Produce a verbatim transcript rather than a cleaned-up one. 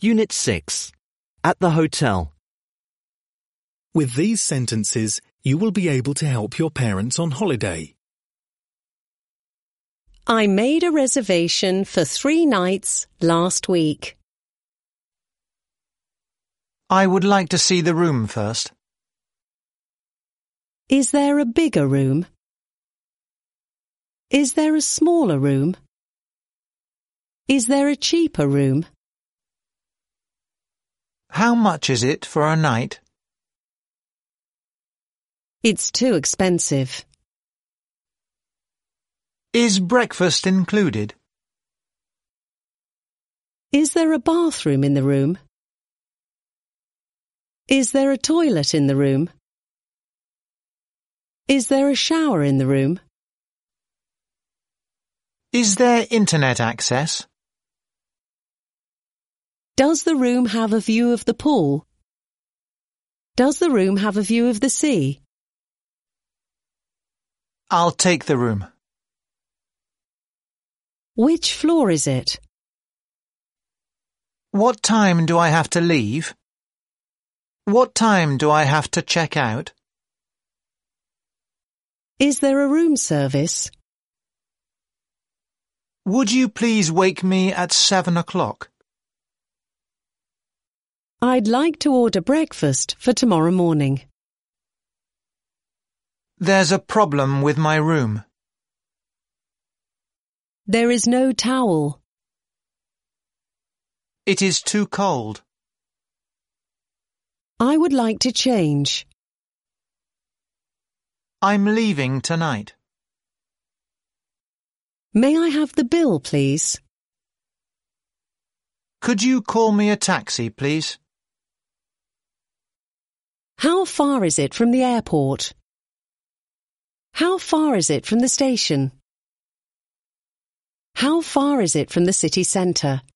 Unit six. At the hotel. With these sentences, you will be able to help your parents on holiday. I made a reservation for three nights last week. I would like to see the room first. Is there a bigger room? Is there a smaller room? Is there a cheaper room? How much is it for a night? It's too expensive. Is breakfast included? Is there a bathroom in the room? Is there a toilet in the room? Is there a shower in the room? Is there internet access? Does the room have a view of the pool? Does the room have a view of the sea? I'll take the room. Which floor is it? What time do I have to leave? What time do I have to check out? Is there a room service? Would you please wake me at seven o'clock? I'd like to order breakfast for tomorrow morning. There's a problem with my room. There is no towel. It is too cold. I would like to change. I'm leaving tonight. May I have the bill, please? Could you call me a taxi, please? How far is it from the airport? How far is it from the station? How far is it from the city centre?